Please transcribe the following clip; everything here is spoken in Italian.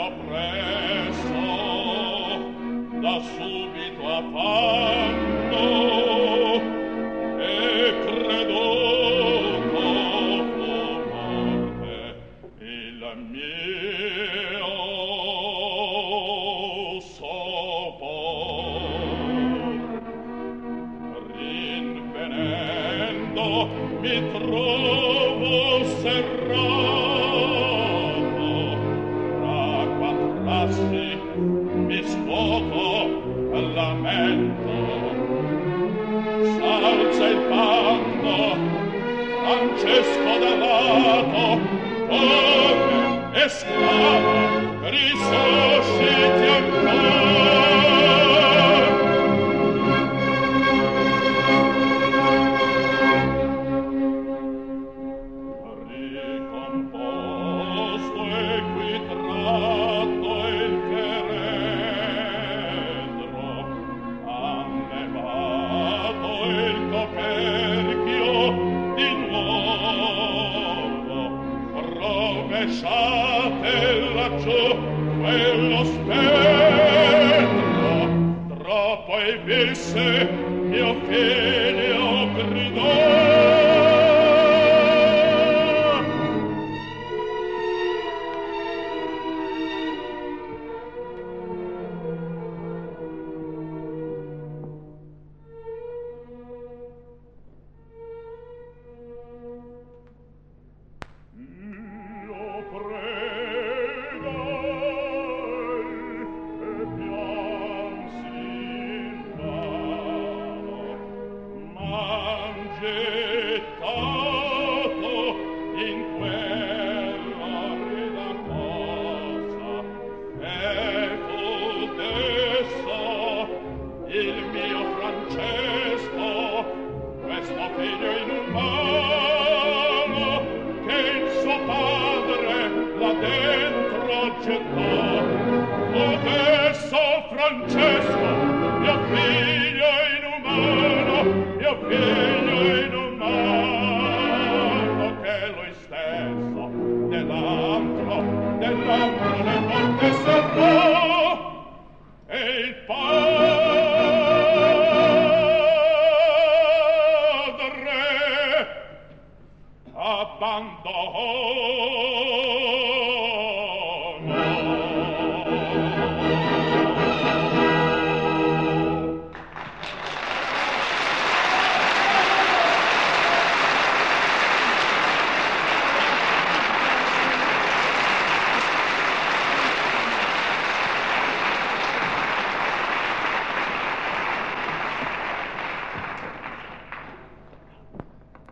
oppresso da subito affanno e creduto fu morte il mio sopor. Rinvenendo mi trovo serrato tra quattro assi, mi scuoto al lamento, s'alza il bando, Francesco da lato, corre e sclama, risusciti ancora. Rovesciate laggiù quello spettro, troppo è visse mio figlio gridò. Francesco, mio figlio inumano, mio figlio inumano, che lui stesso dell'altro le porte serrò, e il padre abbandonò.